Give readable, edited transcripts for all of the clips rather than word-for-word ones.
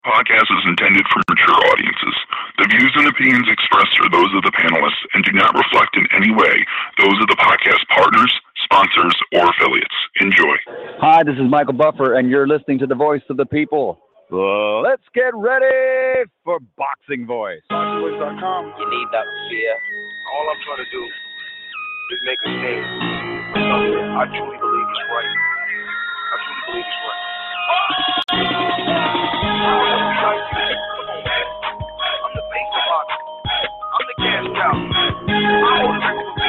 Podcast is intended for mature audiences. The views and opinions expressed are those of the panelists and do not reflect in any way those of the podcast partners, sponsors, or affiliates. Enjoy. Hi, this is Michael Buffer, and you're listening to the Voice of the People. Let's get ready for Boxing Voice. BoxingVoice.com. You need that fear. All I'm trying to do is make a stand. I truly believe it's right. I truly believe it's right. I'm the face of boxing. I'm the cash cow. I'm the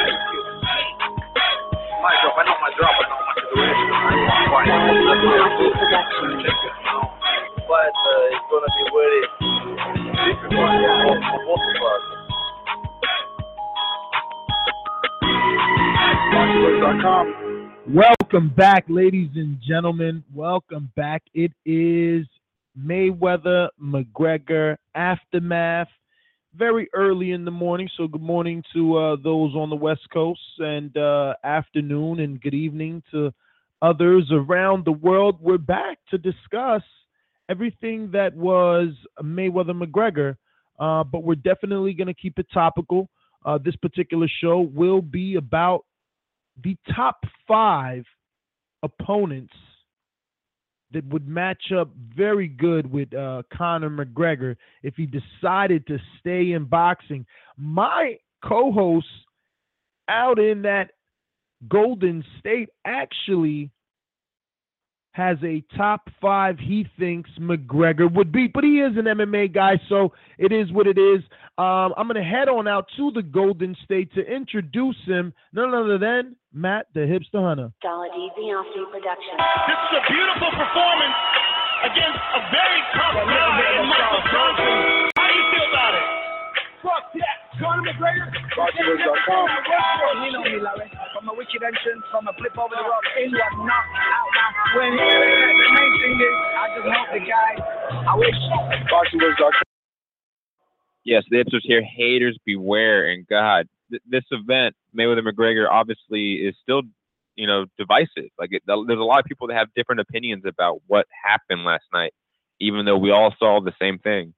my drop. I know my drop. I know my situation. I know my fight. But it's gonna be very difficult for both of us. BoxingVoice.com. Welcome back, ladies and gentlemen. Welcome back. It is Mayweather McGregor aftermath. Very early in the morning, so good morning to those on the West Coast, and afternoon and good evening to others around the world. We're back to discuss everything that was Mayweather McGregor, but we're definitely going to keep it topical. This particular show will be about the top 5 opponents that would match up very good with Conor McGregor if he decided to stay in boxing. My co-host out in that Golden State actually has a top 5 he thinks McGregor would beat, but he is an MMA guy, so it is what it is. I'm going to head on out to the Golden State to introduce him, none other than Matt, the Hipster Hunter. Solid Easy Austin production. This is a beautiful performance against a very tough guy in Michael Johnson. How do you feel about it? Fuck that. Conor McGregor. BoxingVoice.com. You know me, Larry. From a wicked entrance, from a flip over the rock, into a knock out now. When the main thing is, I just want the guy. I wish. BoxingVoice.com. Yes, the hipsters here. Haters beware. And God, this event, Mayweather McGregor, obviously is still, divisive. There's a lot of people that have different opinions about what happened last night, even though we all saw the same thing.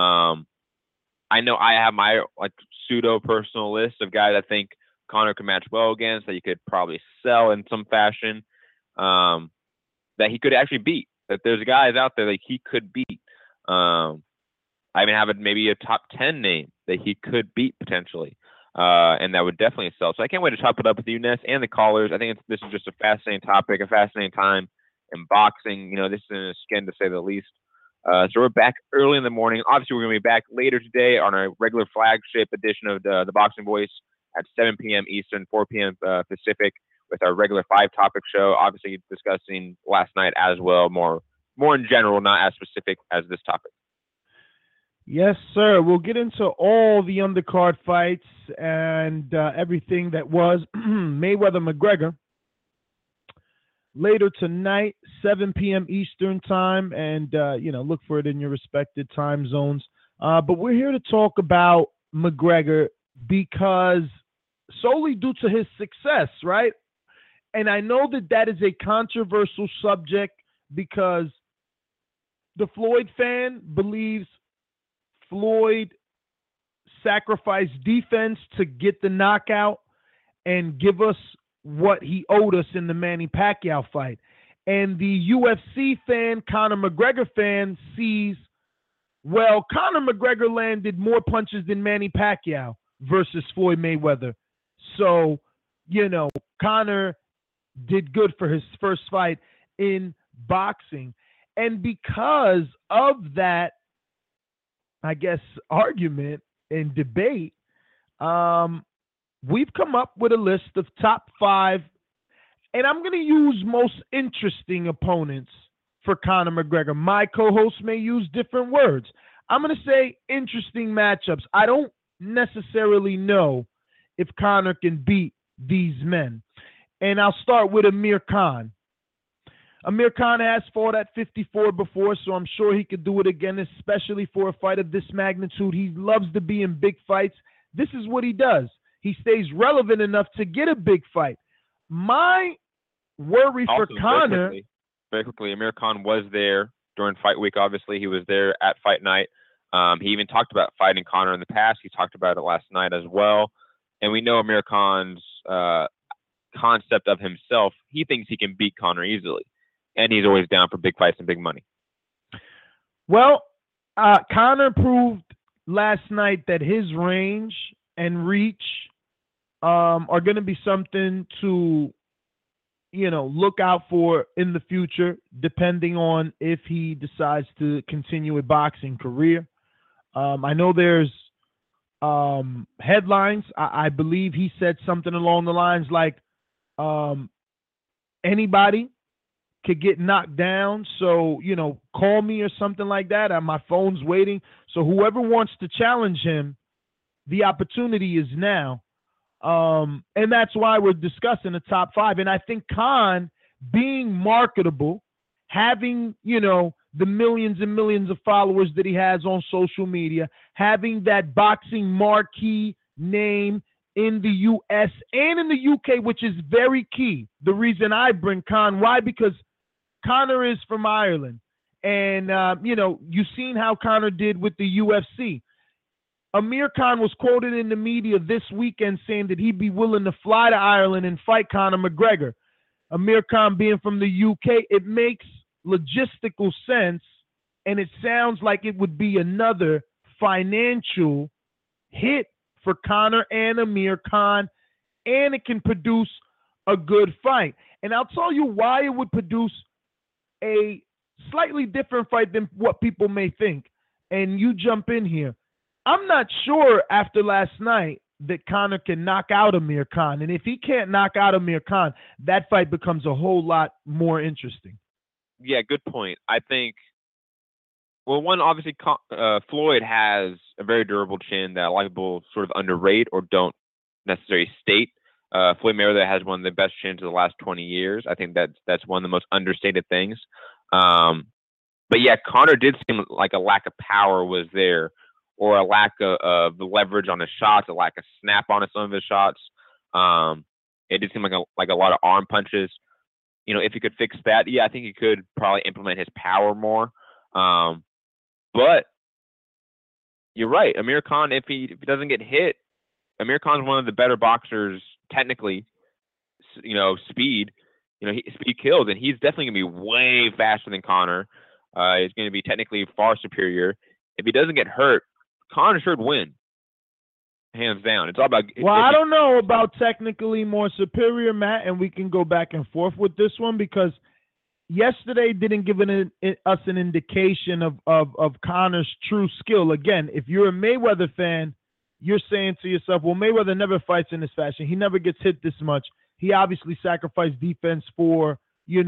I know I have my pseudo personal list of guys I think Conor could match well against, that he could probably sell in some fashion, that he could actually beat. That there's guys out there that he could beat. I even have maybe a top 10 name that he could beat potentially, and that would definitely sell. So I can't wait to top it up with you, Ness, and the callers. I think this is just a fascinating topic, a fascinating time in boxing. This is in a skin to say the least. So we're back early in the morning. Obviously, we're going to be back later today on our regular flagship edition of the Boxing Voice at 7 p.m. Eastern, 4 p.m. Pacific, with our regular 5-topic show. Obviously, discussing last night as well, more in general, not as specific as this topic. Yes, sir. We'll get into all the undercard fights and everything that was Mayweather McGregor later tonight, 7 p.m. Eastern time, and look for it in your respected time zones. But we're here to talk about McGregor because solely due to his success, right? And I know that is a controversial subject because the Floyd fan believes Floyd sacrificed defense to get the knockout and give us what he owed us in the Manny Pacquiao fight. And the UFC fan, Conor McGregor fan, sees, well, Conor McGregor landed more punches than Manny Pacquiao versus Floyd Mayweather. So, Conor did good for his first fight in boxing. And because of that, I guess, argument and debate, we've come up with a list of top 5, and I'm going to use most interesting opponents for Conor McGregor. My co-host may use different words. I'm going to say interesting matchups. I don't necessarily know if Conor can beat these men. And I'll start with Amir Khan. Amir Khan has fought at 54 before, so I'm sure he could do it again, especially for a fight of this magnitude. He loves to be in big fights. This is what he does. He stays relevant enough to get a big fight. My worry for Conor... Very quickly, Amir Khan was there during fight week. Obviously, he was there at fight night. He even talked about fighting Conor in the past. He talked about it last night as well. And we know Amir Khan's concept of himself. He thinks he can beat Conor easily, and he's always down for big fights and big money. Well, Conor proved last night that his range and reach are going to be something to, look out for in the future, depending on if he decides to continue a boxing career. I know there's headlines. I believe he said something along the lines like anybody could get knocked down, so call me or something like that. My phone's waiting. So whoever wants to challenge him, the opportunity is now. And that's why we're discussing the top 5. And I think Khan, being marketable, having, the millions and millions of followers that he has on social media, having that boxing marquee name in the U.S. and in the U.K., which is very key. The reason I bring Khan, why? Because Conor is from Ireland. And, you've seen how Conor did with the UFC. Amir Khan was quoted in the media this weekend saying that he'd be willing to fly to Ireland and fight Conor McGregor. Amir Khan being from the UK, it makes logistical sense, and it sounds like it would be another financial hit for Conor and Amir Khan, and it can produce a good fight. And I'll tell you why it would produce a slightly different fight than what people may think. And you jump in here. I'm not sure after last night that Conor can knock out Amir Khan. And if he can't knock out Amir Khan, that fight becomes a whole lot more interesting. Yeah, good point. I think, well, one, obviously, Floyd has a very durable chin that a lot of people sort of underrate or don't necessarily state. Floyd Mayweather has one of the best chins of the last 20 years. I think that's one of the most understated things. But yeah, Conor did seem like a lack of power was there, or a lack of leverage on his shots, a lack of snap on some of his shots. It did seem like a lot of arm punches. If he could fix that, yeah, I think he could probably implement his power more. But you're right, Amir Khan, if he doesn't get hit, Amir Khan's one of the better boxers technically. Speed. Speed kills, and he's definitely gonna be way faster than Conor. He's going to be technically far superior. If he doesn't get hurt, Conor should win, hands down. It's all about. Well, I don't know about technically more superior, Matt, and we can go back and forth with this one because yesterday didn't give us an indication of Conor's true skill. Again, if you're a Mayweather fan, you're saying to yourself, well, Mayweather never fights in this fashion. He never gets hit this much. He obviously sacrificed defense for,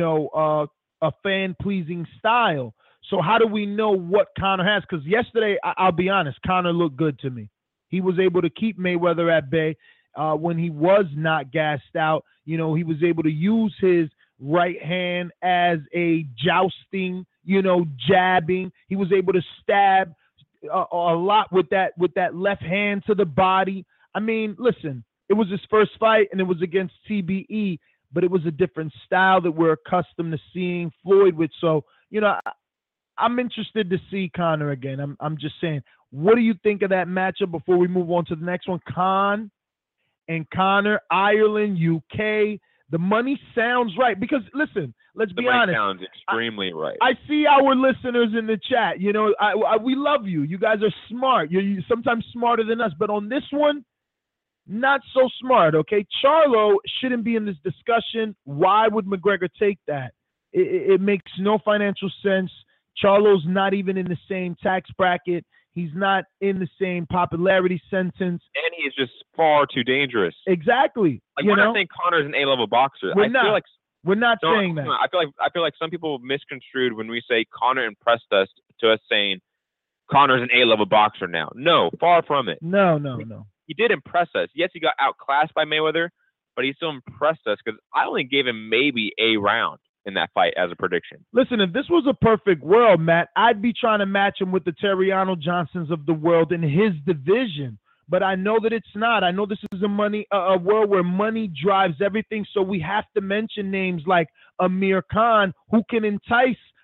a fan-pleasing style. So how do we know what Conor has? Because yesterday, I'll be honest, Conor looked good to me. He was able to keep Mayweather at bay when he was not gassed out. He was able to use his right hand as a jousting, jabbing. He was able to stab a lot with that left hand to the body. I mean, listen, it was his first fight, and it was against TBE, but it was a different style that we're accustomed to seeing Floyd with. So, I'm interested to see Conor again. I'm just saying, what do you think of that matchup before we move on to the next one? Khan and Conor, Ireland, UK. The money sounds right because, listen, let's be honest. The money sounds extremely right. I see our listeners in the chat. We love you. You guys are smart. You're sometimes smarter than us. But on this one, not so smart, okay? Charlo shouldn't be in this discussion. Why would McGregor take that? It makes no financial sense. Charlo's not even in the same tax bracket. He's not in the same popularity sentence. And he's just far too dangerous. Exactly. We're not saying Conor's an A-level boxer. We're not saying that. I feel like some people misconstrued when we say Conor impressed us to us saying Conor's an A-level boxer now. No, far from it. No. He did impress us. Yes, he got outclassed by Mayweather, but he still impressed us because I only gave him maybe a round in that fight as a prediction. Listen, if this was a perfect world, Matt, I'd be trying to match him with the Terriano Johnsons of the world in his division. But I know that it's not. I know this is a world where money drives everything. So we have to mention names like Amir Khan, who can entice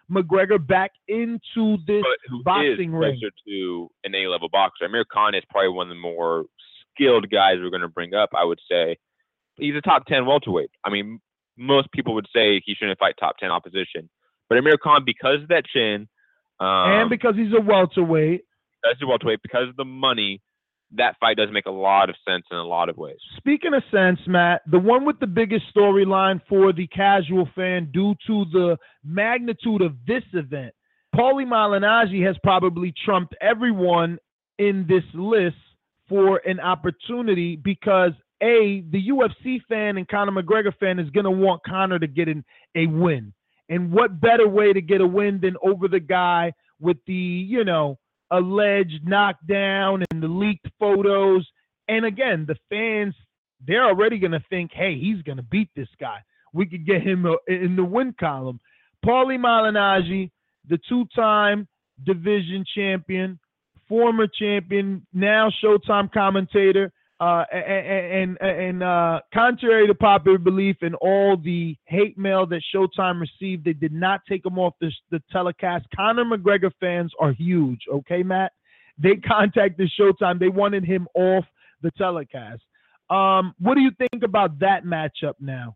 McGregor back into this But who boxing is ring. closer to an A-level boxer? Amir Khan is probably one of the more skilled guys we're going to bring up, I would say. He's a top 10 welterweight. I mean, most people would say he shouldn't fight top 10 opposition. But Amir Khan, because of that chin, And because he's a welterweight. because of the money, that fight does make a lot of sense in a lot of ways. Speaking of sense, Matt, the one with the biggest storyline for the casual fan due to the magnitude of this event, Paulie Malignaggi has probably trumped everyone in this list for an opportunity because, A, the UFC fan and Conor McGregor fan is going to want Conor to get a win. And what better way to get a win than over the guy with the, alleged knockdown and the leaked photos. And again, the fans, they're already going to think, hey, he's going to beat this guy. We could get him in the win column. Paulie Malignaggi, the two-time division champion, former champion, now Showtime commentator, and contrary to popular belief and all the hate mail that Showtime received, they did not take him off the telecast. Conor McGregor fans are huge, okay, Matt? They contacted Showtime. They wanted him off the telecast. What do you think about that matchup now?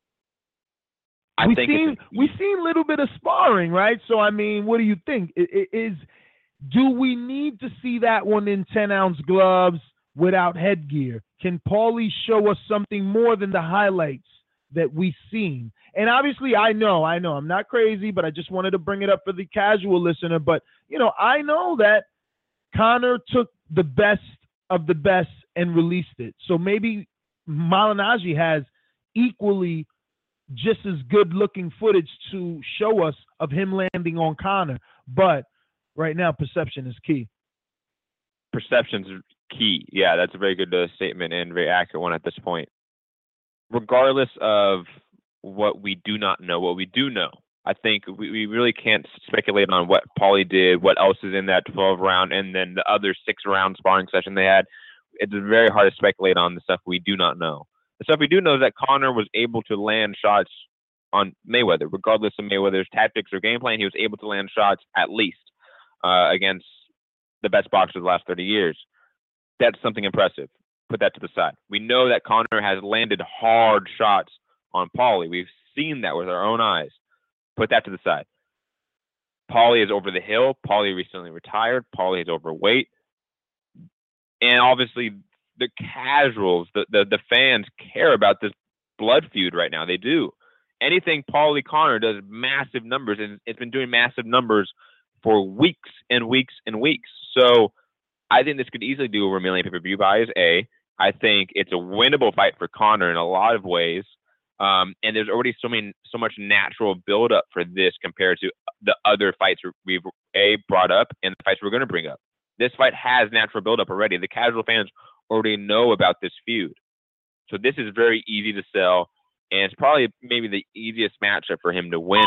We've seen a little bit of sparring, right? So, I mean, what do you think? Do we need to see that one in 10-ounce gloves without headgear? Can Paulie show us something more than the highlights that we've seen? And obviously, I know, I'm not crazy, but I just wanted to bring it up for the casual listener. But, I know that Conor took the best of the best and released it. So maybe Malignaggi has equally just as good-looking footage to show us of him landing on Conor. But right now, perception is key. Perception's key. Yeah, that's a very good statement and very accurate one at this point. Regardless of what we do not know, what we do know, I think we really can't speculate on what Paulie did, what else is in that 12-round, and then the other 6-round sparring session they had. It's very hard to speculate on the stuff we do not know. The stuff we do know is that Conor was able to land shots on Mayweather. Regardless of Mayweather's tactics or game plan, he was able to land shots at least against the best boxer of the last 30 years. That's something impressive. Put that to the side. We know that Conor has landed hard shots on Paulie. We've seen that with our own eyes. Put that to the side. Paulie is over the hill. Paulie recently retired. Paulie is overweight. And obviously, the casuals, the fans care about this blood feud right now. They do. Anything Paulie Conor does massive numbers, and it's been doing massive numbers for weeks and weeks and weeks. So I think this could easily do over 1 million pay-per-view buys, A. I think it's a winnable fight for Conor in a lot of ways. And there's already so much natural build-up for this compared to the other fights we've, A, brought up and the fights we're going to bring up. This fight has natural build-up already. The casual fans already know about this feud. So this is very easy to sell, and it's probably maybe the easiest matchup for him to win.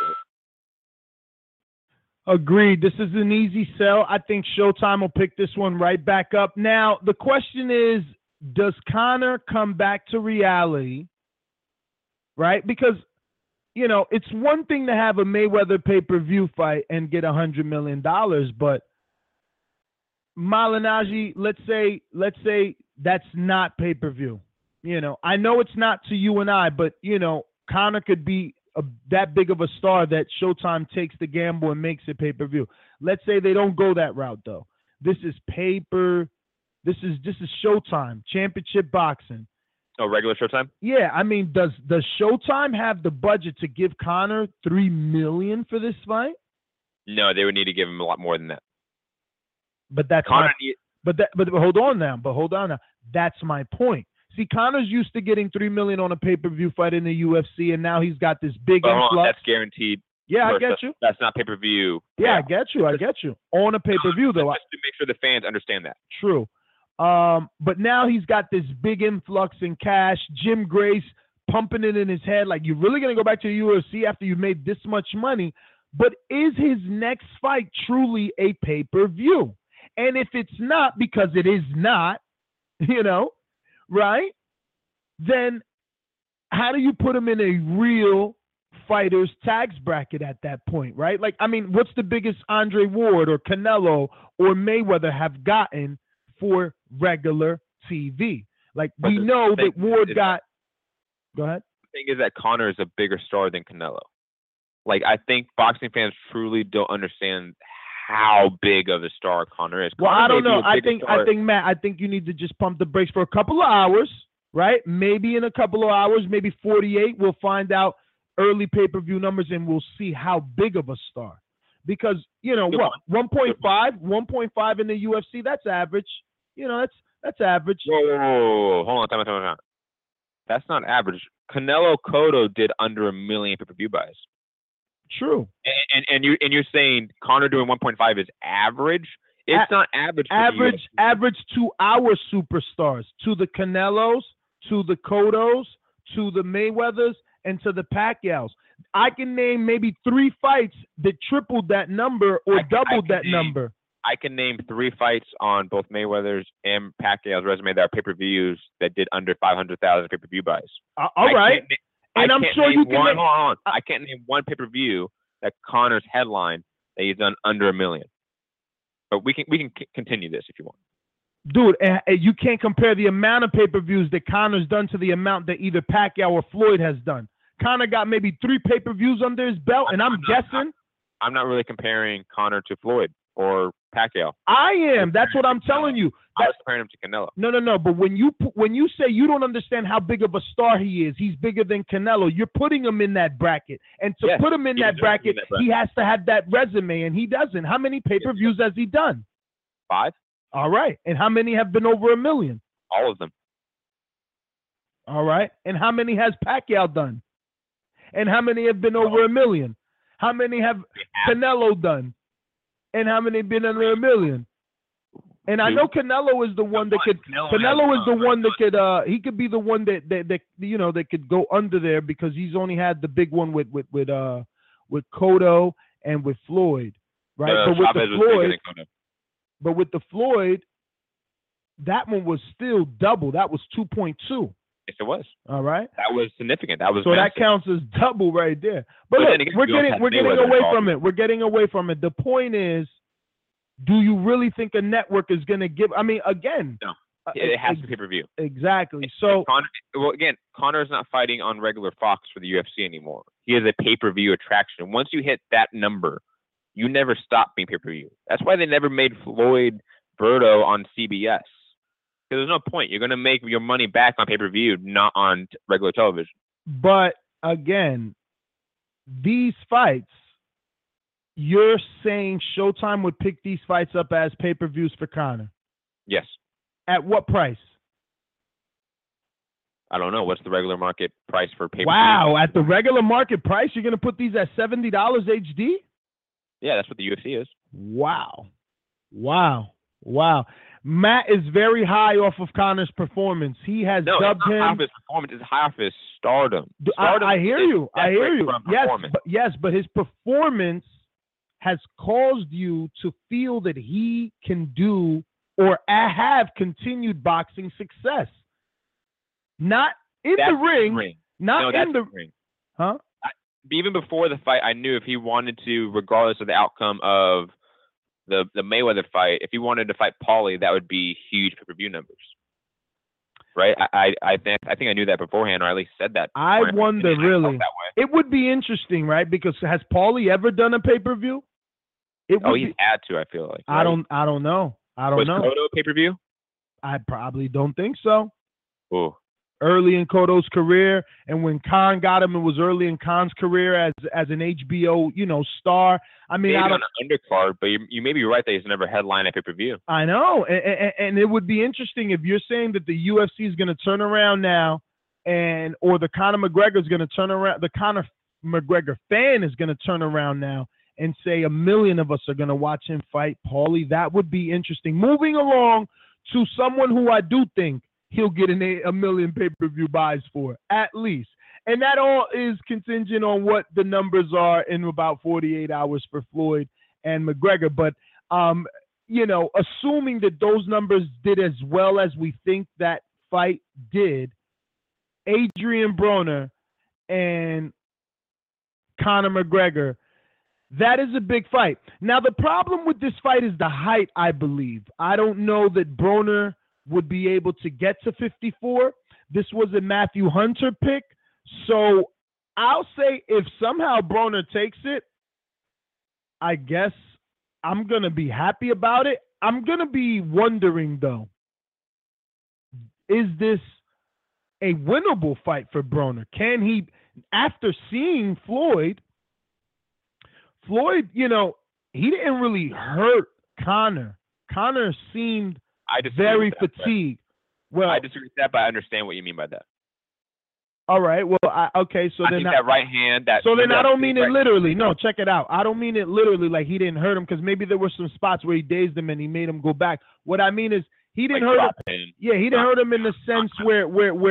Agreed. This is an easy sell. I think Showtime will pick this one right back up. Now, the question is, does Conor come back to reality, right? Because, it's one thing to have a Mayweather pay-per-view fight and get $100 million, but Malignaggi, let's say that's not pay-per-view. I know it's not to you and I, but, Conor could be that big of a star that Showtime takes the gamble and makes it pay-per-view. Let's say they don't go that route, though. This is This is Showtime, championship boxing. Oh, regular Showtime? Yeah, I mean, does Showtime have the budget to give Conor $3 million for this fight? No, they would need to give him a lot more than that. But that's Conor but hold on now. That's my point. See, Conor's used to getting $3 million on a pay-per-view fight in the UFC, and now he's got this big influx. That's guaranteed. Yeah, I get you. That's not pay-per-view. Yeah, I get you. On a pay-per-view, though. Just to make sure the fans understand that. True. But now he's got this big influx in cash. Jim Grace pumping it in his head like, you're really going to go back to the UFC after you made this much money? But is his next fight truly a pay-per-view? And if it's not, because it is not, right? Then how do you put him in a real fighters' tags bracket at that point, right? Like, I mean, what's the biggest Andre Ward or Canelo or Mayweather have gotten for regular TV? Like, we know that Ward got. Go ahead. The thing is that Conor is a bigger star than Canelo. Like, I think boxing fans truly don't understand how big of a star Conor is. Well, Conor I don't may be know. a bigger star. I think Matt, I think you need to just pump the brakes for a couple of hours, right? Maybe in a couple of hours, maybe 48, we'll find out early pay-per-view numbers and we'll see how big of a star. Because, you know, what, 1.5 in the UFC, that's average. You know, that's average. Whoa. Hold on, time out. That's not average. Canelo Cotto did under 1 million pay-per-view buys. True. And you're saying Conor doing 1.5 is average? It's not average. Average to our superstars, to the Canelos, to the Cottos, to the Mayweathers, and to the Pacquiaos. I can name maybe 3 fights that tripled that number or doubled that number. I can name 3 fights on both Mayweather's and Pacquiao's resume that are pay-per-views that did under 500,000 pay-per-view buys. All right. And I'm sure you can Hold on. I can't name one pay-per-view that Conor's headline that he's done under 1 million. But we can continue this if you want. Dude, you can't compare the amount of pay-per-views that Conor's done to the amount that either Pacquiao or Floyd has done. Conor got maybe 3 pay-per-views under his belt, and I'm guessing. I'm not really comparing Conor to Floyd or Pacquiao. I am. That's what I'm telling you. I was comparing him to Canelo. No. But when you say you don't understand how big of a star he is, he's bigger than Canelo. You're putting him in that bracket, and to put him in that bracket, he has to have that resume, and he doesn't. How many pay-per-views has he done? 5. All right. And how many have been over 1 million? All of them. All right. And how many has Pacquiao done? And how many have been over 1 million? How many have Canelo done? And how many have been under 1 million? And I know Canelo is the one that could. Canelo is the one that could. He could be the one that you know that could go under there because he's only had the big one with Cotto and with Floyd, right? But with the Floyd, that one was still double. That was 2.2. Yes, it was. All right. That was significant. That was so massive. That counts as double right there. But look, we're getting away from it. We're getting away from it. The point is, do you really think a network is going to give? I mean, again, no. It has to be pay-per-view. Exactly. So Conor's not fighting on regular Fox for the UFC anymore. He is a pay-per-view attraction. Once you hit that number, you never stop being pay-per-view. That's why they never made Floyd Berto on CBS. Because there's no point. You're going to make your money back on pay-per-view, not on regular television. But again, these fights, you're saying Showtime would pick these fights up as pay-per-views for Conor? Yes. At what price? I don't know. What's the regular market price for pay-per-view? Wow. At the regular market price, you're going to put these at $70 HD? Yeah, that's what the UFC is. Wow. Matt is very high off of Conor's performance. He has dubbed him. High off his performance. It's high off his stardom. I hear you. Yes, but his performance has caused you to feel that he can do or have continued boxing success. Not in the ring. Not in the ring. Huh? Even before the fight, I knew if he wanted to, regardless of the outcome of the Mayweather fight, if he wanted to fight Paulie, that would be huge pay-per-view numbers. Right? I think I knew that beforehand, or at least said that beforehand. I wonder, really. It would be interesting, right? Because has Paulie ever done a pay-per-view? He's had to, I feel like. Right? I don't know. Was Cotto pay-per-view? I probably don't think so. Oh. Early in Cotto's career, and when Khan got him, it was early in Khan's career as an HBO, star. I mean, maybe on an undercard, but you may be right that he's never headlined a pay-per-view. I know, and it would be interesting if you're saying that the UFC is going to turn around now, or the Conor McGregor is going to turn around, the Conor McGregor fan is going to turn around now and say 1 million of us are going to watch him fight Paulie. That would be interesting. Moving along to someone who I do think he'll get 1 million pay-per-view buys for, at least. And that all is contingent on what the numbers are in about 48 hours for Floyd and McGregor. But, assuming that those numbers did as well as we think that fight did, Adrian Broner and Conor McGregor. That is a big fight. Now, the problem with this fight is the height, I believe. I don't know that Broner would be able to get to 54. This was a Matthew Hunter pick. So I'll say if somehow Broner takes it, I guess I'm going to be happy about it. I'm going to be wondering, though, is this a winnable fight for Broner? Can he, after seeing Floyd, he didn't really hurt Conor. Conor seemed very fatigued. Well, I disagree with that, but I understand what you mean by that. All right. Well, okay. So I then think that right hand. So then I don't mean it literally. No, check it out. I don't mean it literally like he didn't hurt him, because maybe there were some spots where he dazed him and he made him go back. What I mean is he didn't hurt him. Yeah, he didn't hurt him in the sense where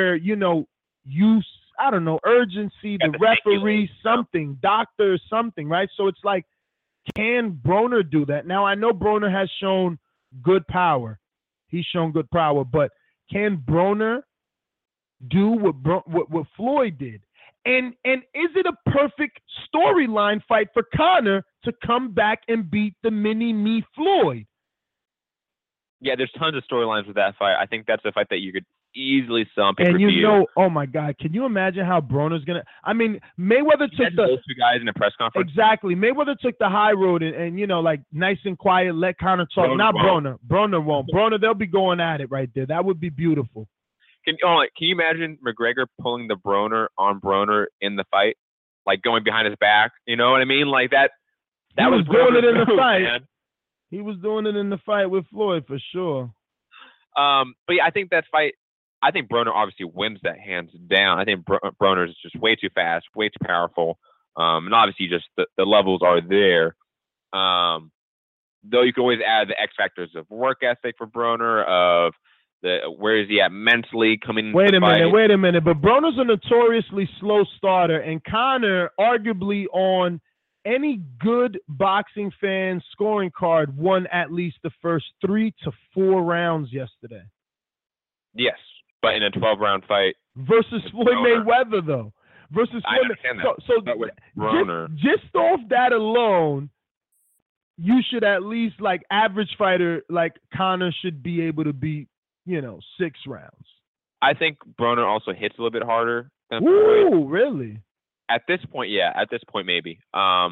I don't know, urgency, the referee, something, doctor, something, right? So it's like, can Broner do that? Now, I know Broner has shown good power. He's shown good power, but can Broner do what Floyd did? And is it a perfect storyline fight for Conor to come back and beat the mini-me Floyd? Yeah, there's tons of storylines with that fight. I think that's a fight that you could easily sell on pay-per-view. And oh my God, can you imagine how Broner's gonna? I mean, Mayweather took those two guys in a press conference. Exactly. Mayweather took the high road and like nice and quiet, let Conor talk. Broner won't. Broner, they'll be going at it right there. That would be beautiful. Can you imagine McGregor pulling the Broner on Broner in the fight, like going behind his back? You know what I mean? Like that. That was doing it in the fight. Man. He was doing it in the fight with Floyd for sure. But yeah, I think that fight. I think Broner obviously wins that hands down. I think Broner is just way too fast, way too powerful, and obviously just the levels are there. Though you can always add the X factors of work ethic for Broner, of where is he at mentally coming. Wait a minute. But Broner's a notoriously slow starter, and Conor, arguably on any good boxing fan scoring card, won at least the first 3 to 4 rounds yesterday. Yes. But in a 12-round fight versus Floyd Mayweather, though, I understand that. So but with Broner, just off that alone, you should at least, like, average fighter like Conor should be able to beat 6 rounds. I think Broner also hits a little bit harder than Floyd. Floyd. Really? At this point, yeah. At this point, maybe. I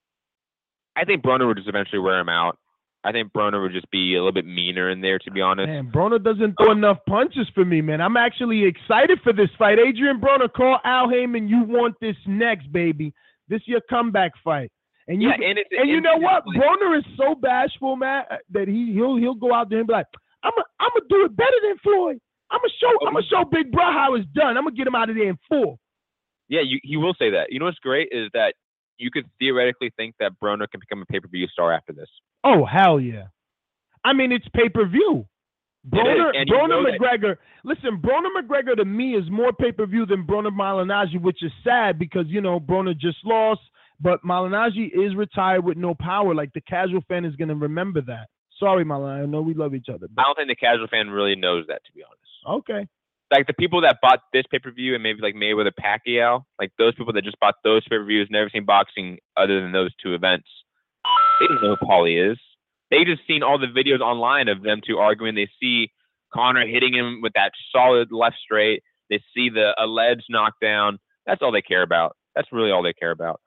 think Broner would just eventually wear him out. I think Broner would just be a little bit meaner in there, to be honest. Man, Broner doesn't throw enough punches for me, man. I'm actually excited for this fight. Adrian Broner, call Al Heyman. You want this next, baby. This is your comeback fight. And you you know what? Broner is so bashful, man, that he'll go out there and be like, I'm gonna do it better than Floyd. I'm gonna show Big Bro how it's done. I'm gonna get him out of there in 4. Yeah, he will say that. You know what's great is that you could theoretically think that Broner can become a pay-per-view star after this. Oh, hell yeah. I mean, it's pay-per-view. Broner McGregor. Listen, Broner McGregor to me is more pay-per-view than Broner Malignaggi, which is sad because, Broner just lost, but Malignaggi is retired with no power. Like, the casual fan is going to remember that. Sorry, Malignaggi. I know we love each other. But... I don't think the casual fan really knows that, to be honest. Okay. Like, the people that bought this pay-per-view and maybe like Mayweather Pacquiao, like those people that just bought those pay-per-views, never seen boxing other than those 2 events, they don't know who Paulie is. They just seen all the videos online of them 2 arguing. They see Conor hitting him with that solid left straight. They see the alleged knockdown. That's all they care about. That's really all they care about.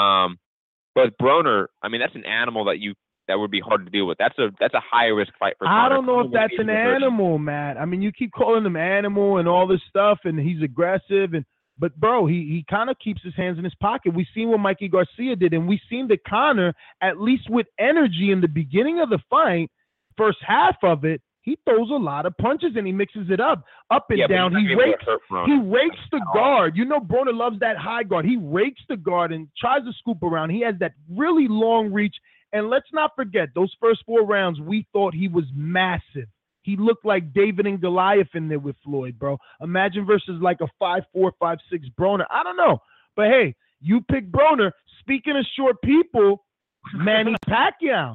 But Broner, I mean, that's an animal that would be hard to deal with. That's a high risk fight for Conor. I don't know if that's an animal, Matt. I mean, you keep calling him animal and all this stuff, and he's aggressive, but bro, he kind of keeps his hands in his pocket. We seen what Mikey Garcia did, and we seen that Conor, at least with energy in the beginning of the fight, first half of it, he throws a lot of punches and he mixes it up and down. He rakes the guard. Broner loves that high guard. He rakes the guard and tries to scoop around. He has that really long reach. And let's not forget, those first 4 rounds, we thought he was massive. He looked like David and Goliath in there with Floyd, bro. Imagine versus like a 5'4", 5'6" Broner. I don't know. But, hey, you pick Broner. Speaking of short people, Manny Pacquiao.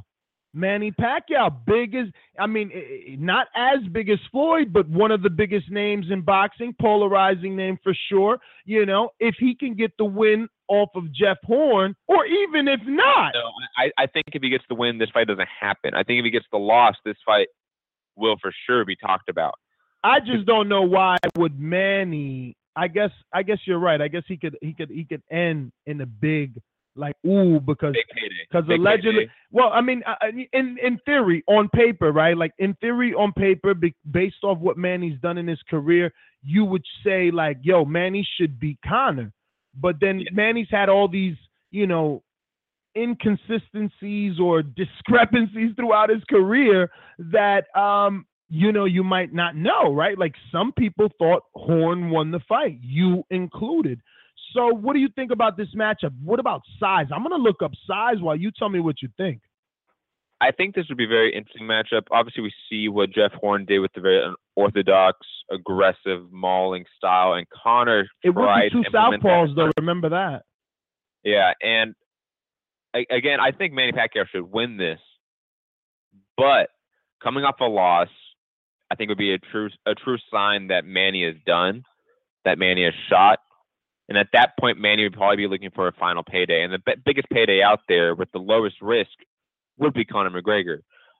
Not as big as Floyd, but one of the biggest names in boxing, polarizing name for sure. If he can get the win off of Jeff Horn, or even if not. No, I think if he gets the win, this fight doesn't happen. I think if he gets the loss, this fight will for sure be talked about. I just don't know why would Manny. I guess you're right. I guess he could end in a big because Big payday. allegedly. Payday. Well, I mean, in theory, on paper, right? Like in theory, on paper, based off what Manny's done in his career, you would say like, yo, Manny should beat Conor. But then Manny's had all these, inconsistencies or discrepancies throughout his career that you might not know, right? Like some people thought Horn won the fight, you included. So what do you think about this matchup? What about size? I'm going to look up size while you tell me what you think. I think this would be a very interesting matchup. Obviously, we see what Jeff Horn did with the very unorthodox, aggressive, mauling style, and Conor It would tried be two southpaws, though. Remember that. Yeah, and again, I think Manny Pacquiao should win this, but coming off a loss, I think would be a true sign that Manny is done, that Manny is shot. And at that point, Manny would probably be looking for a final payday. And the biggest payday out there with the lowest risk would be Conor McGregor.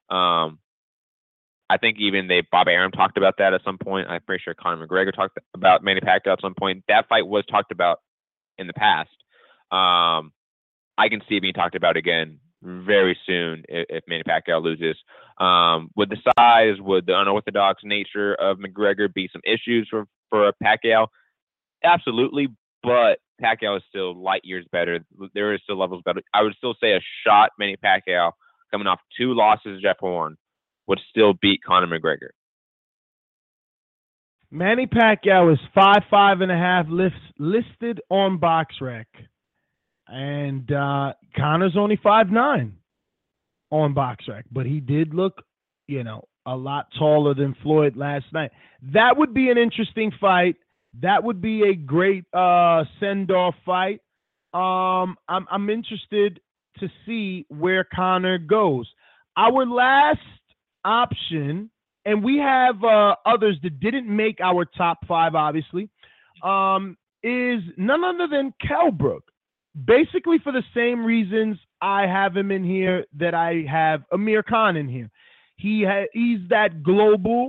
I think even Bob Arum talked about that at some point. I'm pretty sure Conor McGregor talked about Manny Pacquiao at some point. That fight was talked about in the past. I can see it being talked about again very soon if Manny Pacquiao loses. Would the size, would the unorthodox nature of McGregor be some issues for a Pacquiao? Absolutely. But Pacquiao is still light years better. There is still levels better. I would still say a shot Manny Pacquiao coming off 2 losses, Jeff Horn, would still beat Conor McGregor. Manny Pacquiao is 5'5.5" listed on BoxRec. And Conor's only 5'9" on BoxRec. But he did look, a lot taller than Floyd last night. That would be an interesting fight. That would be a great send-off fight. I'm interested to see where Conor goes. Our last option, and we have others that didn't make our top 5, obviously, is none other than Kell Brook. Basically for the same reasons I have him in here that I have Amir Khan in here. He's that global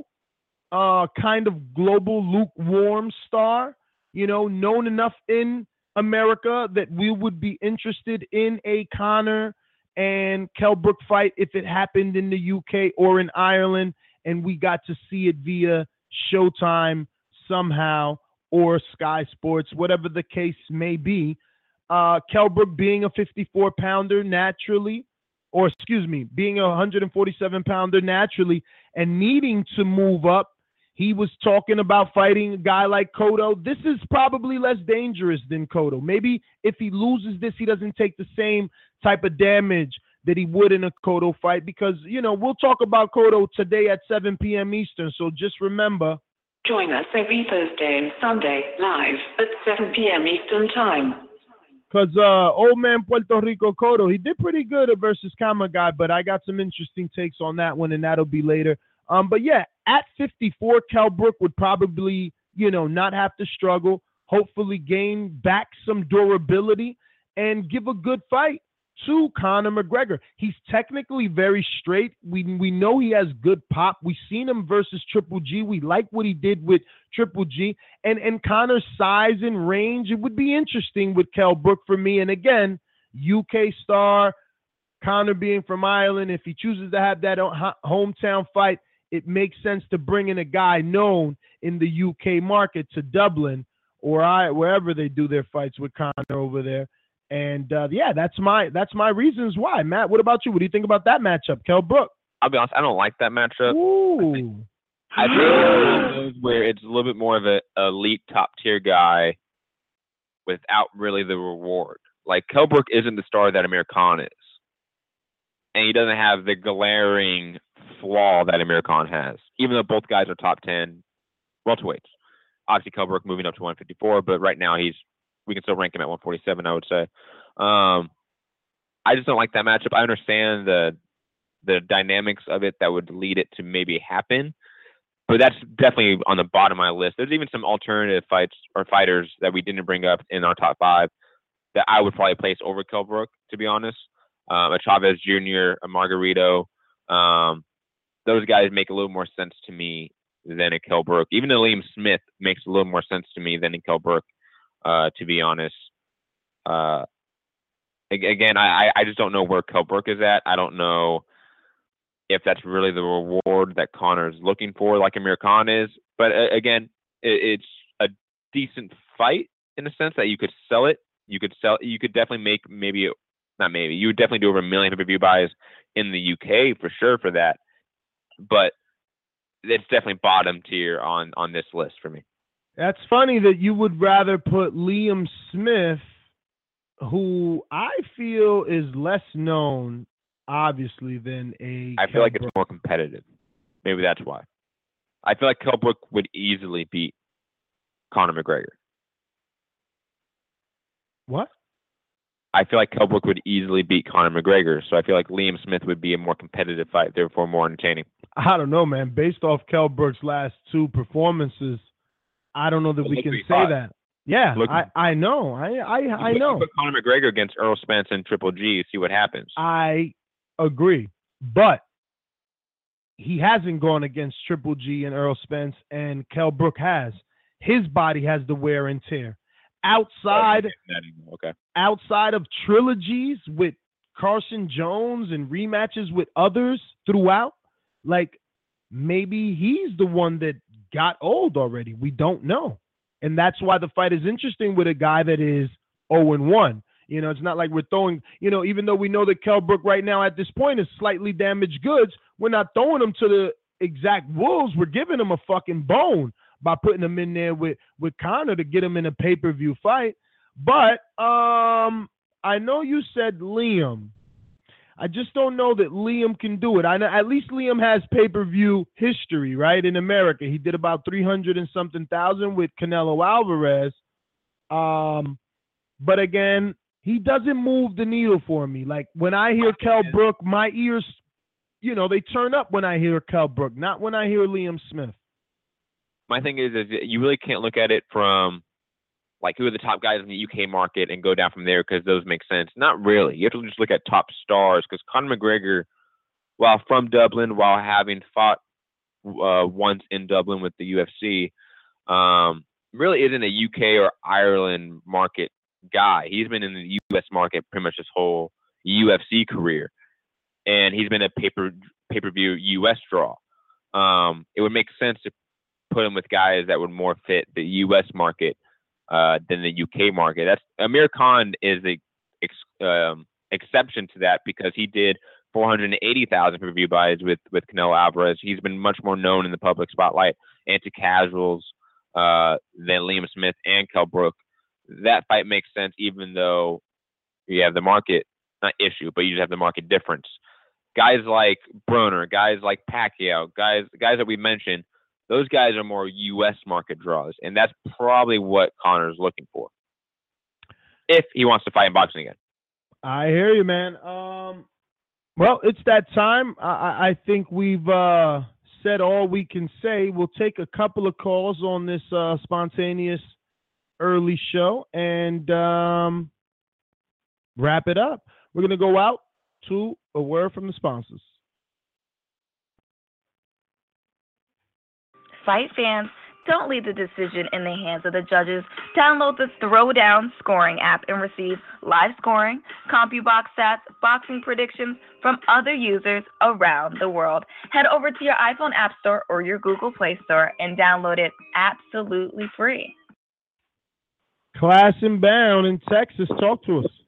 kind of global lukewarm star, known enough in America that we would be interested in a Conor and Kell Brook fight if it happened in the UK or in Ireland and we got to see it via Showtime somehow or Sky Sports, whatever the case may be. Kell Brook being a 54-pounder naturally, or being a 147-pounder naturally and needing to move up. He was talking about fighting a guy like Cotto. This is probably less dangerous than Cotto. Maybe if he loses this, he doesn't take the same type of damage that he would in a Cotto fight because, we'll talk about Cotto today at 7 p.m. Eastern. So just remember. Join us every Thursday and Sunday live at 7 p.m. Eastern Time. Because old man Puerto Rico Cotto, he did pretty good versus Kamagai, but I got some interesting takes on that one, and that'll be later. But yeah, at 54, Kell Brook would probably, not have to struggle, hopefully gain back some durability and give a good fight to Conor McGregor. He's technically very straight. We know he has good pop. We've seen him versus Triple G. We like what he did with Triple G. And Conor's size and range, it would be interesting with Kell Brook for me. And again, UK star, Conor being from Ireland, if he chooses to have that hometown fight, it makes sense to bring in a guy known in the UK market to Dublin or wherever they do their fights with Conor over there. And that's my reasons why. Matt, what about you? What do you think about that matchup, Kell Brook? I'll be honest, I don't like that matchup. Ooh. I think it's one of those where it's a little bit more of an elite top tier guy without really the reward. Like Kell Brook isn't the star that Amir Khan is. And he doesn't have the glaring flaw that Amir Khan has, even though both guys are top 10 welterweights. Obviously, Kell Brook moving up to 154, but right now we can still rank him at 147, I would say. I just don't like that matchup. I understand the dynamics of it that would lead it to maybe happen, but that's definitely on the bottom of my list. There's even some alternative fights or fighters that we didn't bring up in our top 5 that I would probably place over Kell Brook, to be honest. A Chavez Jr., a Margarito, those guys make a little more sense to me than a Kell Brook. Even though Liam Smith makes a little more sense to me than a Kell Brook, to be honest. Again, I just don't know where Kell Brook is at. I don't know if that's really the reward that Conor is looking for, like Amir Khan is. But again, it's a decent fight in a sense that you could sell it. You could definitely make you would definitely do over 1 million pay-per-view buys in the UK for sure for that. But it's definitely bottom tier on this list for me. That's funny that you would rather put Liam Smith, who I feel is less known, obviously, than I feel like it's more competitive. Maybe that's why. I feel like Kell Brook would easily beat Conor McGregor. What? I feel like Kell Brook would easily beat Conor McGregor, so I feel like Liam Smith would be a more competitive fight, therefore more entertaining. I don't know, man. Based off Kell Brook's last 2 performances, I don't know that we can say that. Yeah, I know. I know. Put Conor McGregor against Earl Spence and Triple G, see what happens. I agree, but he hasn't gone against Triple G and Earl Spence, and Kell Brook has. His body has the wear and tear. Outside of trilogies with Carson Jones and rematches with others throughout, like maybe he's the one that got old already. We don't know. And that's why the fight is interesting with a guy that is 0-1. You know, it's not like we're throwing, even though we know that Kell Brook right now at this point is slightly damaged goods, we're not throwing him to the exact wolves. We're giving him a fucking bone by putting him in there with Conor to get him in a pay-per-view fight. But I know you said Liam. I just don't know that Liam can do it. I know at least Liam has pay-per-view history, right? In America, he did about 300 and something thousand with Canelo Alvarez. But again, he doesn't move the needle for me. Like when I hear Kell Brook, my ears, they turn up when I hear Kell Brook, not when I hear Liam Smith. My thing is you really can't look at it from like who are the top guys in the UK market and go down from there because those make sense. Not really. You have to just look at top stars because Conor McGregor, while from Dublin, while having fought once in Dublin with the UFC, really isn't a UK or Ireland market guy. He's been in the US market pretty much his whole UFC career, and he's been a pay-per-view US draw. It would make sense to put him with guys that would more fit the US market than the UK market. That's Amir Khan is the exception to that because he did 480,000 pay-per-view buys with Canelo Alvarez. He's been much more known in the public spotlight and to casuals than Liam Smith and Kell Brook. That fight makes sense even though you have the market, not issue, but you just have the market difference. Guys like Broner, guys like Pacquiao, guys that we mentioned, those guys are more U.S. market draws, and that's probably what Conor's looking for if he wants to fight in boxing again. I hear you, man. Well, it's that time. I think we've said all we can say. We'll take a couple of calls on this spontaneous early show and wrap it up. We're going to go out to a word from the sponsors. Fight fans, don't leave the decision in the hands of the judges. Download the Throwdown Scoring app and receive live scoring, CompuBox stats, boxing predictions from other users around the world. Head over to your iPhone App Store or your Google Play Store and download it absolutely free. Class Inbound in Texas, talk to us.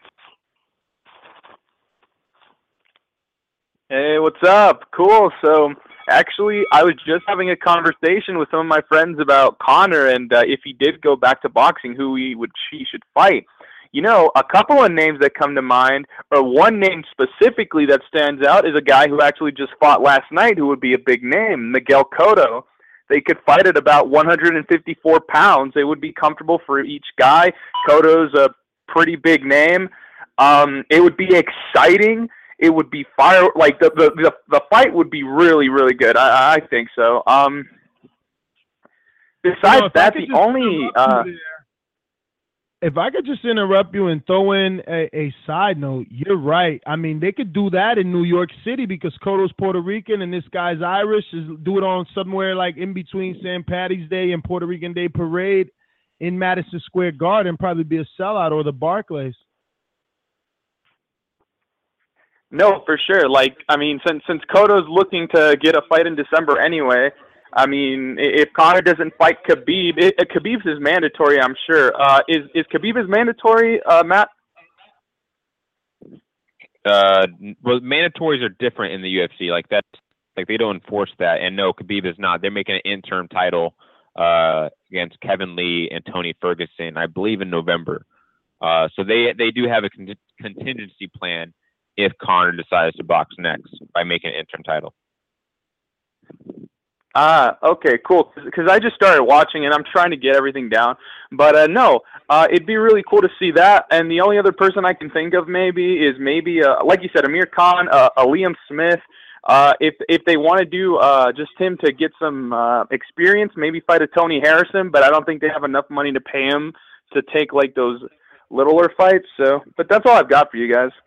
Hey, what's up? Cool. So, actually, I was just having a conversation with some of my friends about Conor and if he did go back to boxing, who he should fight. A couple of names that come to mind, or one name specifically that stands out, is a guy who actually just fought last night who would be a big name, Miguel Cotto. They could fight at about 154 pounds. They would be comfortable for each guy. Cotto's a pretty big name. It would be exciting. It would be fire. Like the fight would be really, really good. I think so. Besides that, the only If I could just interrupt you and throw in a side note, you're right. I mean, they could do that in New York City because Cotto's Puerto Rican and this guy's Irish. Do it on somewhere like in between St. Patty's Day and Puerto Rican Day Parade in Madison Square Garden, probably be a sellout, or the Barclays. No, for sure. Like, I mean, since Cotto's looking to get a fight in December anyway, I mean, if Conor doesn't fight Khabib, Khabib's is mandatory, I'm sure. Is Khabib is mandatory, Matt? Well, mandatories are different in the UFC. Like they don't enforce that. And no, Khabib is not. They're making an interim title against Kevin Lee and Tony Ferguson, I believe, in November. So they do have a contingency plan if Conor decides to box next by making an interim title. Okay, cool. Because I just started watching and I'm trying to get everything down. But no, it'd be really cool to see that. And the only other person I can think of maybe, like you said, Amir Khan, a Liam Smith. If they want to do just him to get some experience, maybe fight a Tony Harrison. But I don't think they have enough money to pay him to take like those littler fights. So, but that's all I've got for you guys.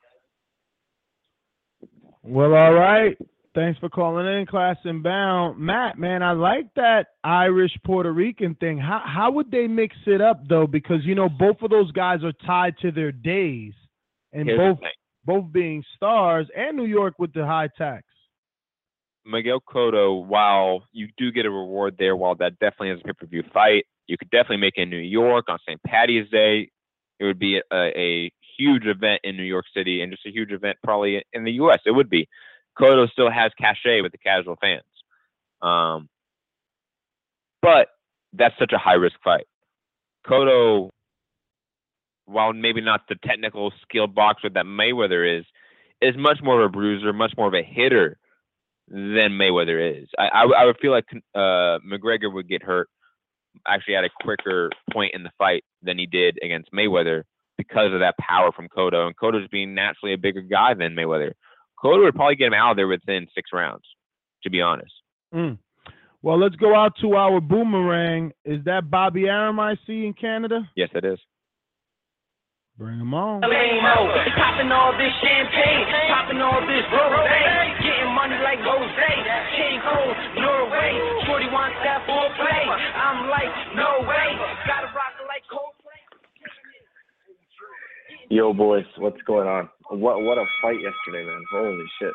Well, all right. Thanks for calling in, Class and Bound. Matt, man, I like that Irish-Puerto Rican thing. How would they mix it up, though? Because, you know, both of those guys are tied to their days. And both being stars, and New York with the high tax. Miguel Cotto, while you do get a reward there, while that definitely is a pay-per-view fight, you could definitely make it in New York on St. Patty's Day. It would be a huge event in New York City and just a huge event probably in the U.S. It would be. Cotto still has cachet with the casual fans. But that's such a high-risk fight. Cotto, while maybe not the technical skilled boxer that Mayweather is much more of a bruiser, much more of a hitter than Mayweather is. I would feel like McGregor would get hurt actually at a quicker point in the fight than he did against Mayweather because of that power from Cotto. And Cotto's being naturally a bigger guy than Mayweather. Cotto would probably get him out of there within 6 rounds, to be honest. Well, let's go out to our boomerang. Is that Bobby Arum I see in Canada? Yes, it is. Bring him on. Popping all this champagne, popping all this rosé, getting money like Jose, King Cole, Norway, 41 step for play. I'm like, no way, gotta rock it like Coldplay. Yo, boys, what's going on? What a fight yesterday, man! Holy shit.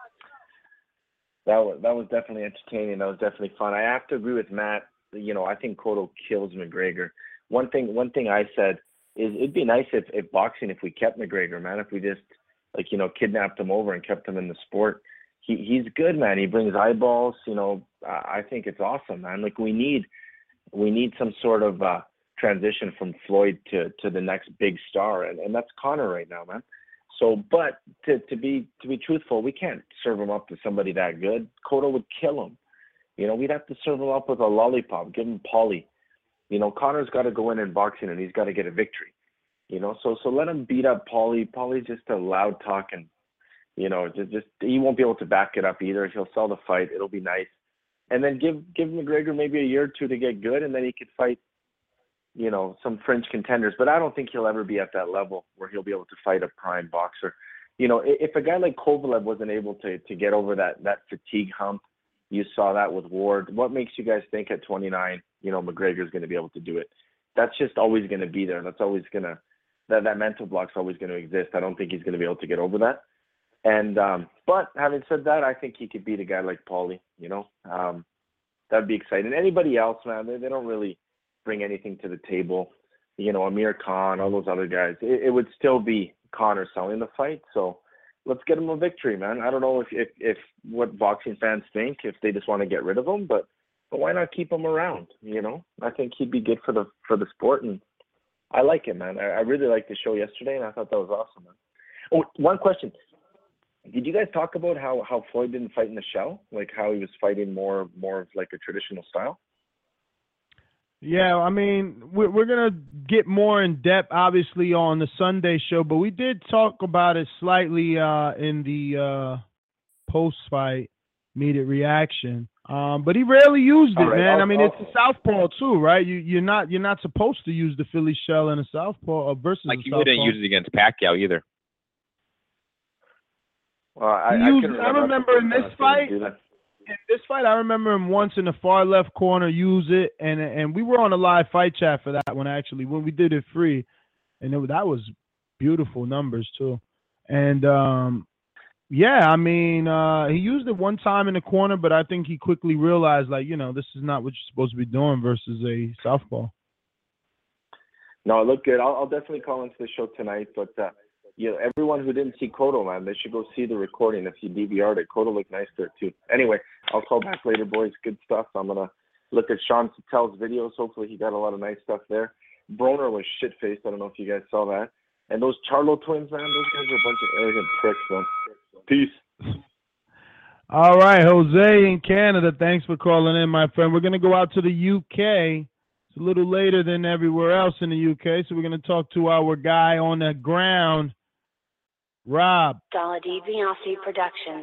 That was definitely entertaining. That was definitely fun. I have to agree with Matt. You know, I think Cotto kills McGregor. One thing I said is it'd be nice if boxing, if we kept McGregor, man, if we just kidnapped him over and kept him in the sport. He's good, man. He brings eyeballs. You know, I think it's awesome, man. Like we need some sort of transition from Floyd to the next big star, and that's Conor right now, man. So, but to be truthful, we can't serve him up to somebody that good. Cotto would kill him. You know, we'd have to serve him up with a lollipop, give him Paulie. You know, Conor's got to go in boxing and he's got to get a victory. You know, so let him beat up Paulie. Paulie's just a loud talk, and you know, just he won't be able to back it up either. He'll sell the fight. It'll be nice, and then give McGregor maybe a year or two to get good, and then he could fight, you know, some fringe contenders. But I don't think he'll ever be at that level where he'll be able to fight a prime boxer. You know, if a guy like Kovalev wasn't able to get over that fatigue hump, you saw that with Ward. What makes you guys think at 29, you know, McGregor's going to be able to do it? That's just always going to be there. That's always going to, that mental block's always going to exist. I don't think he's going to be able to get over that. And, but having said that, I think he could beat a guy like Paulie, you know. That'd be exciting. Anybody else, man, they don't really bring anything to the table. You know, Amir Khan, all those other guys. It would still be Conor selling the fight. So let's get him a victory, man. I don't know if what boxing fans think, if they just want to get rid of him, but why not keep him around? You know, I think he'd be good for the sport, and I like him, man. I really liked the show yesterday, and I thought that was awesome, man. Oh, one question. Did you guys talk about how Floyd didn't fight in the shell? Like how he was fighting more of like a traditional style? Yeah, I mean, we're going to get more in depth, obviously, on the Sunday show, but we did talk about it slightly in the post-fight immediate reaction. But he rarely used it, All right, man. I mean, it's a southpaw too, right? You're not supposed to use the Philly shell in a southpaw versus Like a he southpaw. wouldn't use it against Pacquiao either. Well, I remember in this fight. In this fight, I remember him once in the far left corner use it, and we were on a live fight chat for that one actually when we did it free, and that was beautiful numbers too, and yeah, I mean he used it one time in the corner, but I think he quickly realized like this is not what you're supposed to be doing versus a southpaw. No, look good. I'll definitely call into the show tonight, but everyone who didn't see Cotto, man, they should go see the recording if you DVR'd it. Cotto looked nice there too. Anyway, I'll call back later, boys. Good stuff. I'm gonna look at Sean Satel's videos. Hopefully he got a lot of nice stuff there. Broner was shit-faced. I don't know if you guys saw that. And those Charlo twins, man, those guys are a bunch of arrogant pricks, man. Peace. All right, Jose in Canada, thanks for calling in, my friend. We're going to go out to the UK. It's a little later than everywhere else in the UK, so we're going to talk to our guy on the ground, Rob. Dolly Bianchi Productions.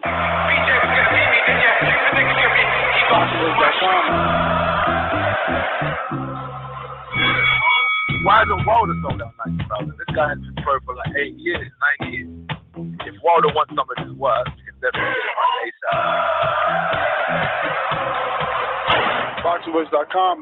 Why is Walter so damn nice, brother? This guy has been pro for like 8 years, 9 years. If Walter wants some of his work, you can definitely get it on ASAP. BoxingVoice.com.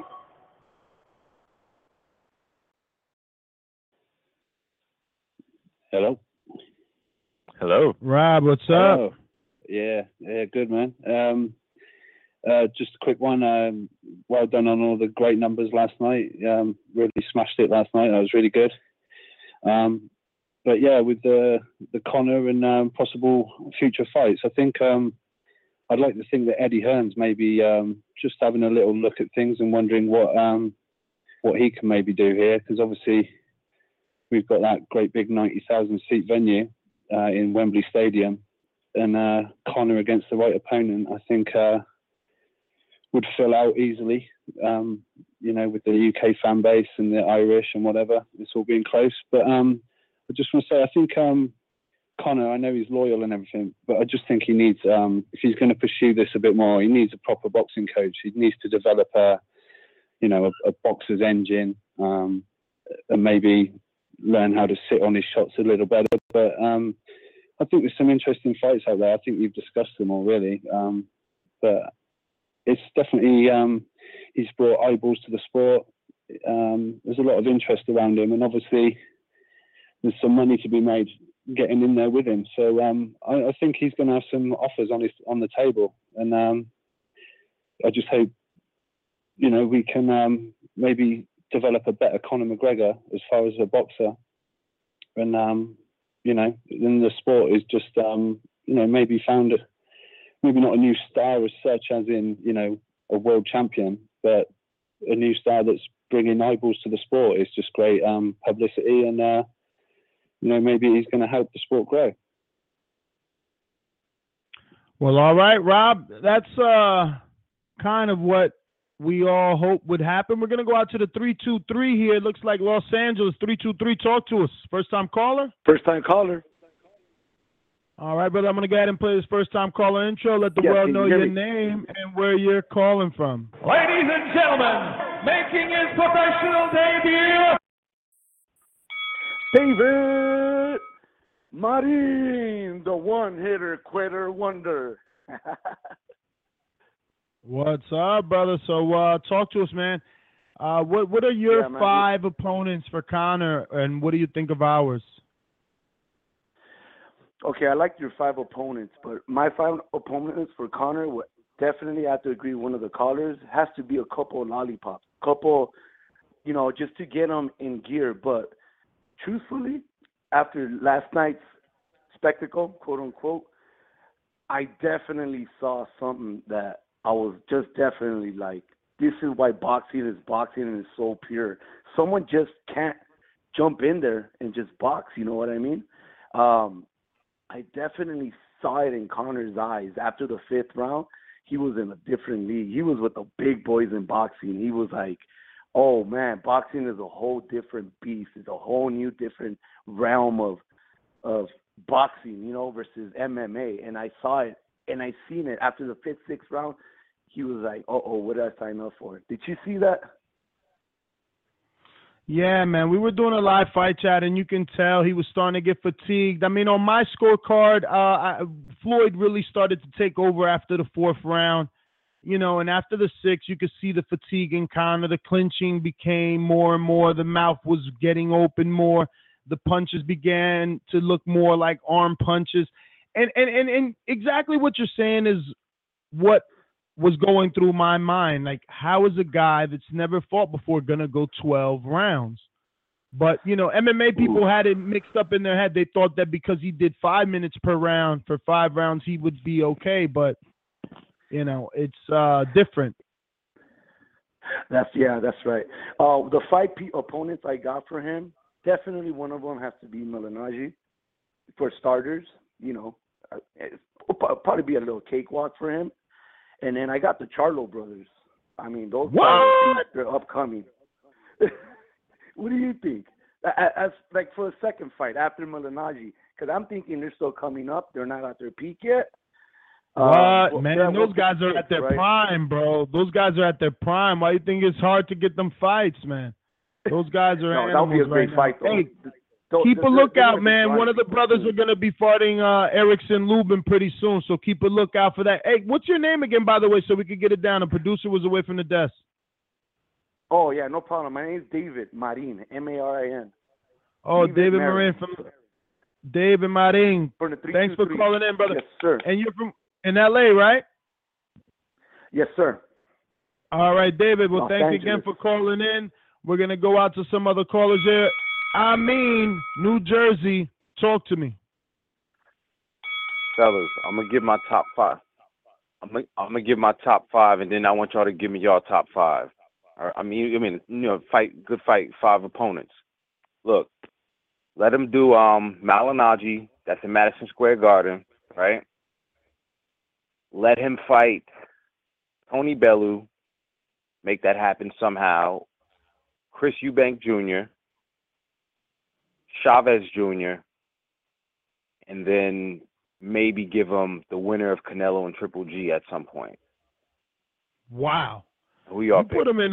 Hello. Hello. Rob, what's up? Hello. Yeah, good, man. Just a quick one. Well done on all the great numbers last night. Really smashed it last night. That was really good. But yeah, with the Conor and possible future fights, I think I'd like to think that Eddie Hearn's maybe just having a little look at things and wondering what he can maybe do here, because obviously we've got that great big 90,000 seat venue in Wembley Stadium, and Conor against the right opponent, I think would fill out easily. With the UK fan base and the Irish and whatever, it's all being close. But I just want to say, I think Conor, I know he's loyal and everything, but I just think he needs, if he's going to pursue this a bit more, he needs a proper boxing coach. He needs to develop a boxer's engine, and maybe learn how to sit on his shots a little better. But I think there's some interesting fights out there. I think we've discussed them all really. But it's definitely, he's brought eyeballs to the sport. There's a lot of interest around him, and obviously there's some money to be made getting in there with him. So I think he's going to have some offers on the table, and I just hope we can maybe develop a better Conor McGregor as far as a boxer, and then the sport is just maybe found maybe not a new star as such as in a world champion, but a new star that's bringing eyeballs to the sport. Is just great publicity, and maybe he's going to help the sport grow. Well, all right, Rob, that's kind of what we all hope would happen. We're going to go out to the 323 here. It looks like Los Angeles. 323, talk to us. First-time caller? First-time caller. All right, brother, I'm going to go ahead and play this first-time caller intro. Let the world know your name and where you're calling from. Ladies and gentlemen, making his professional debut, David Marin, the one-hitter quitter wonder. What's up, brother? So talk to us, man. What are your 5 opponents for Conor, and what do you think of ours? Okay, I like your 5 opponents, but my 5 opponents for Conor would definitely have to agree with one of the callers. Has to be a couple of lollipops, just to get them in gear. But truthfully, after last night's spectacle, quote unquote, I definitely saw something that I was just definitely like, this is why boxing and it's so pure. Someone just can't jump in there and just box, you know what I mean? I definitely saw it in Conor's eyes. After the 5th round, he was in a different league. He was with the big boys in boxing. He was like, oh, man, boxing is a whole different beast. It's a whole new different realm of boxing, versus MMA. And I saw it, and I seen it. After the 5th, 6th round, he was like, "Uh-oh, what did I sign up for?" Did you see that? Yeah, man, we were doing a live fight chat, and you can tell he was starting to get fatigued. I mean, on my scorecard, Floyd really started to take over after the 4th round, you know, and after the 6th, you could see the fatigue in Conor. The clinching became more and more. The mouth was getting open more. The punches began to look more like arm punches. And exactly what you're saying is what was going through my mind. Like, how is a guy that's never fought before going to go 12 rounds? But, you know, MMA people had it mixed up in their head. They thought that because he did 5 minutes per round for 5 rounds, he would be okay. But, you know, it's different. That's right. The 5 opponents I got for him, definitely one of them has to be Malignaggi. For starters, you know, it'll probably be a little cakewalk for him. And then I got the Charlo brothers. I mean, those guys, they're upcoming. What do you think? As like for the second fight after Malignaggi, because I'm thinking they're still coming up. They're not at their peak yet. Man, those guys are at their prime, bro. Those guys are at their prime. Why do you think it's hard to get them fights, man? Those guys are animals. That'll be a great fight, though. Hey, keep a lookout, man. One of the brothers are going to be fighting Erickson Lubin pretty soon, so keep a lookout for that. Hey, what's your name again, by the way, so we could get it down? The producer was away from the desk. Oh, yeah, no problem. My name's David Marin, M-A-R-I-N. Oh, David Marin from David Marin. Thanks for calling in, brother. Yes, sir. And you're from in L.A., right? Yes, sir. All right, David. Well, thanks again for calling in. We're going to go out to some other callers here. New Jersey. Talk to me. Fellas, I'm going to give my top 5. I'm going to give my top 5, and then I want y'all to give me y'all top 5. I mean, you know, good fight, 5 opponents. Look, let him do Malignaggi. That's in Madison Square Garden, right? Let him fight Tony Bellew. Make that happen somehow. Chris Eubank Jr., Chavez Jr., and then maybe give him the winner of Canelo and Triple G at some point. Wow. You put him in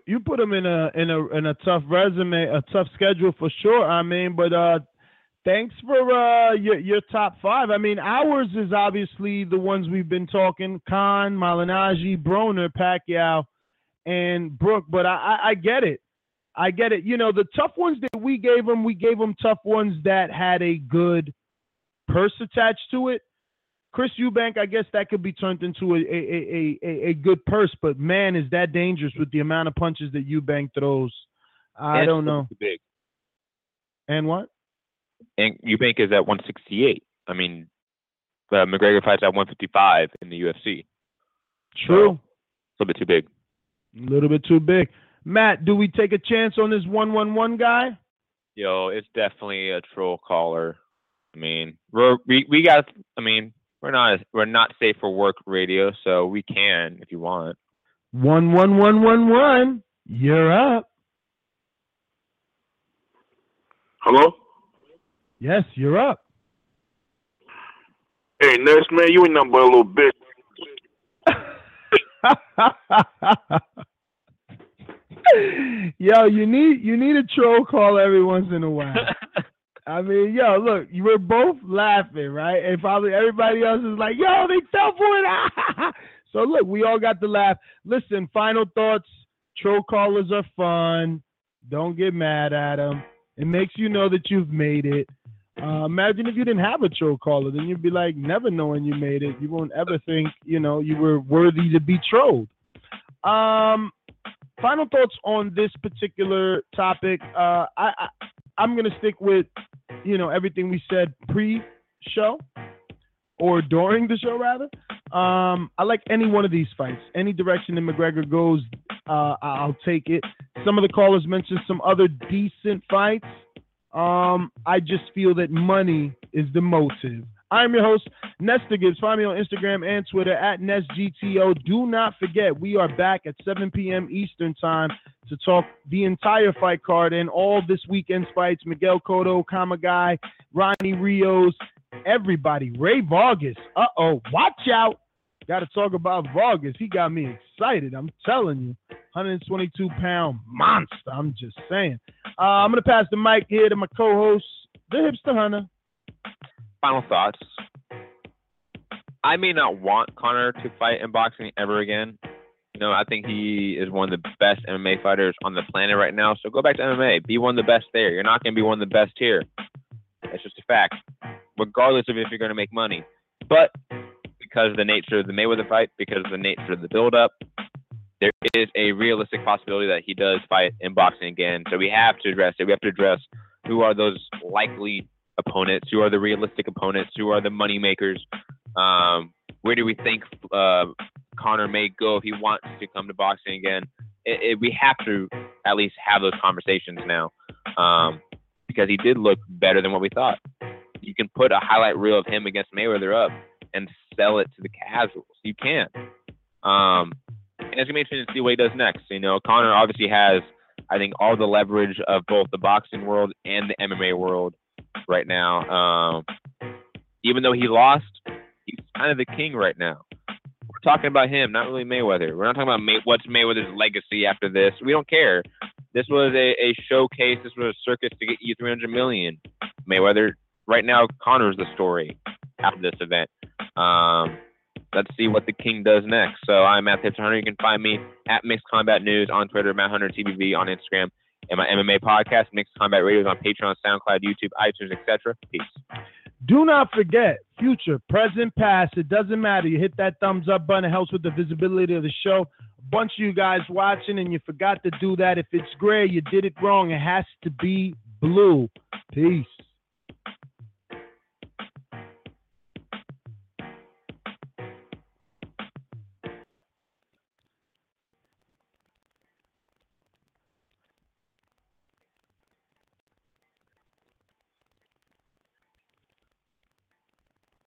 a tough resume, a tough schedule for sure. I mean, but thanks for your top 5. I mean, ours is obviously the ones we've been talking: Khan, Malignaggi, Broner, Pacquiao, and Brook. But I get it. I get it. You know, the tough ones that we gave them tough ones that had a good purse attached to it. Chris Eubank, I guess that could be turned into a good purse, but man, is that dangerous with the amount of punches that Eubank throws. I don't know. Big. And what? And Eubank is at 168. I mean, McGregor fights at 155 in the UFC. True. So, a little bit too big. A little bit too big. Matt, do we take a chance on this 111 guy? Yo, it's definitely a troll caller. I mean, we got. I mean, we're not safe for work radio, so we can if you want. 11111. You're up. Hello? Yes, you're up. Hey, Ness, man, you ain't nothing but a little bitch. Yo, you need a troll call every once in a while. I mean, yo, look, you were both laughing, right? And probably everybody else is like, yo, they fell for it. So look, we all got to laugh. Listen, final thoughts. Troll callers are fun. Don't get mad at them. It makes you know that you've made it. Imagine if you didn't have a troll caller, then you'd be like, never knowing you made it. You won't ever think, you know, you were worthy to be trolled. Final thoughts on this particular topic. I'm going to stick with, you know, everything we said pre-show or during the show, rather. I like any one of these fights. Any direction that McGregor goes, I'll take it. Some of the callers mentioned some other decent fights. I just feel that money is the motive. I'm your host, Nesta Gibbs. Find me on Instagram and Twitter at NestGTO. Do not forget, we are back at 7 p.m. Eastern time to talk the entire fight card and all this weekend's fights. Miguel Cotto, Kamagai, Ronnie Rios, everybody. Ray Vargas. Watch out. Got to talk about Vargas. He got me excited. I'm telling you. 122-pound monster. I'm just saying. I'm going to pass the mic here to my co-host, the Hipster Hunter. Final thoughts. I may not want Conor to fight in boxing ever again. You know, I think he is one of the best MMA fighters on the planet right now. So go back to MMA. Be one of the best there. You're not going to be one of the best here. That's just a fact, regardless of if you're going to make money. But because of the nature of the Mayweather fight, because of the nature of the build-up, there is a realistic possibility that he does fight in boxing again. So we have to address it. We have to address who are those likely opponents, who are the realistic opponents, who are the money makers. Where do we think Conor may go if he wants to come to boxing again? We have to at least have those conversations now, because he did look better than what we thought. You can put a highlight reel of him against Mayweather up and sell it to the casuals. You can. And it's going to be interesting to see what he does next. You know, Conor obviously has, I think, all the leverage of both the boxing world and the MMA world right now. Even though he lost, he's kind of the king right now. We're talking about him, not really Mayweather. We're not talking about what's Mayweather's legacy after this. We don't care. This was a showcase. This was a circus to get you $300 million. Mayweather, right now, Conor's the story out of this event. Let's see what the king does next. So I'm Matt Hipster Hunter. You can find me at Mixed Combat News on Twitter, Matt Hunter TBV on Instagram, and my MMA podcast, Mixed Combat Radio, is on Patreon, SoundCloud, YouTube, iTunes, etc. Peace. Do not forget, future, present, past, it doesn't matter. You hit that thumbs up button. It helps with the visibility of the show. A bunch of you guys watching, and you forgot to do that. If it's gray, you did it wrong. It has to be blue. Peace.